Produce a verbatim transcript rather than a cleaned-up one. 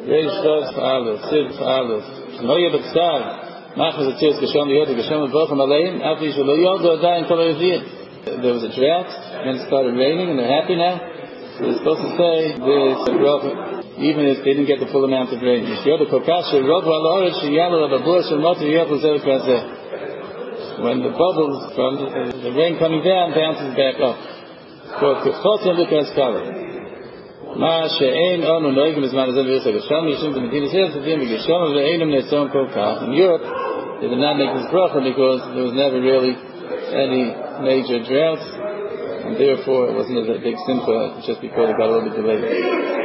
Reish Dov Aleph, Sid Aleph. Shnoye B'Tzav, Machmas Atzias Geshom Yoda Geshom B'Ochem Aleim, Afi Shelo Yoda Adayin Kol Yeviyah. There was a drought, and it started raining, and they're happy now. So they're supposed to say this bracha, even if they didn't get the full amount of rain. When the bubbles from the, the rain coming down bounces back up. In Europe, they did not make this bracha because there was never really any major droughts, and therefore it wasn't a big simcha just because it got a little bit delayed.